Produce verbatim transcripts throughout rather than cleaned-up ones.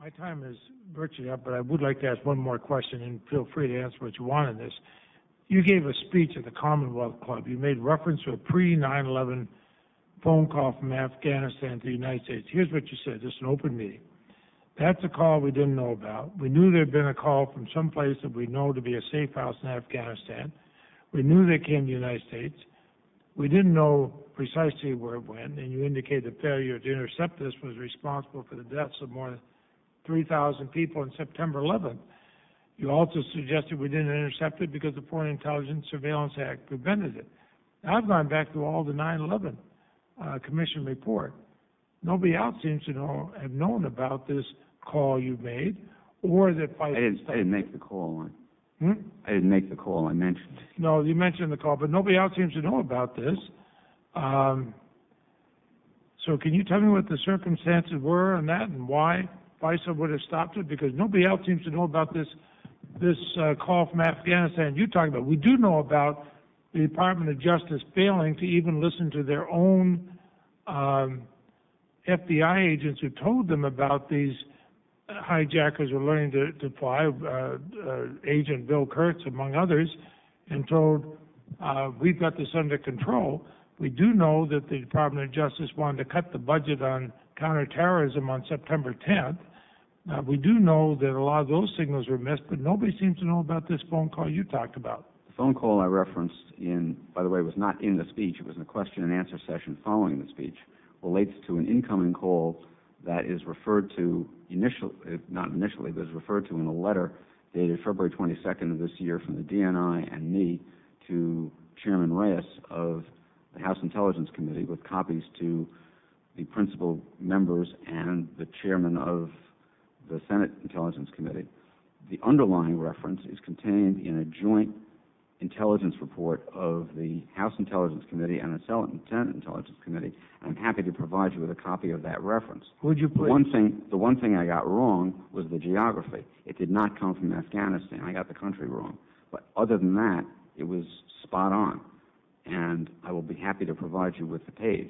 My time is virtually up, but I would like to ask one more question, and feel free to answer what you want in this. You gave a speech at the Commonwealth Club. You made reference to a pre nine eleven phone call from Afghanistan to the United States. Here's what you said. This is an open meeting. That's a call we didn't know about. We knew there had been a call from some place that we know to be a safe house in Afghanistan. We knew they came to the United States. We didn't know precisely where it went, and you indicated the failure to intercept this was responsible for the deaths of more than three thousand people on September eleventh. You also suggested we didn't intercept it because the Foreign Intelligence Surveillance Act prevented it. Now, I've gone back through all the nine eleven uh, Commission report. Nobody else seems to know, have known about this call you made, or that FISA... I didn't, I didn't make the call. Hmm? I didn't make the call. I mentioned it. No, you mentioned the call, but nobody else seems to know about this. Um, so can you tell me what the circumstances were on that and why FISA would have stopped it? Because nobody else seems to know about this this uh, call from Afghanistan you talked about. We do know about the Department of Justice failing to even listen to their own um, F B I agents who told them about these hijackers were learning to, to fly, uh, uh, Agent Bill Kurtz, among others, and told, uh, we've got this under control. We do know that the Department of Justice wanted to cut the budget on counterterrorism on September tenth. Uh, we do know that a lot of those signals were missed, but nobody seems to know about this phone call you talked about. The phone call I referenced in, by the way, was not in the speech. It was in a question and answer session following the speech. Relates to an incoming call that is referred to initially, not initially, but is referred to in a letter dated February twenty-second of this year from the D N I and me to Chairman Reyes of the House Intelligence Committee, with copies to the principal members and the chairman of the Senate Intelligence Committee. The underlying reference is contained in a joint intelligence report of the House Intelligence Committee and the Senate Intelligence Committee, and I'm happy to provide you with a copy of that reference. Would you please? The one thing, the one thing I got wrong was the geography. It did not come from Afghanistan. I got the country wrong. But other than that, it was spot on, and I will be happy to provide you with the page.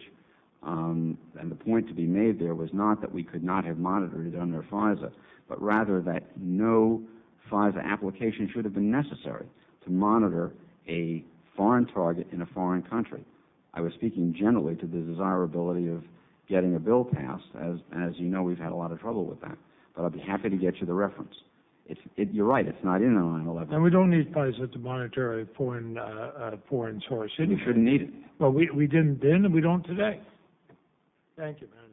Um, and the point to be made there was not that we could not have monitored it under FISA, but rather that no FISA application should have been necessary to monitor a foreign target in a foreign country. I was speaking generally to the desirability of getting a bill passed. As, as you know, we've had a lot of trouble with that. But I'll be happy to get you the reference. It's, it, you're right, it's not in the nine eleven. And we don't need FISA to monitor a foreign, uh, uh, foreign source. We shouldn't need it. Well, we, we didn't then, and we don't today. Thank you, man.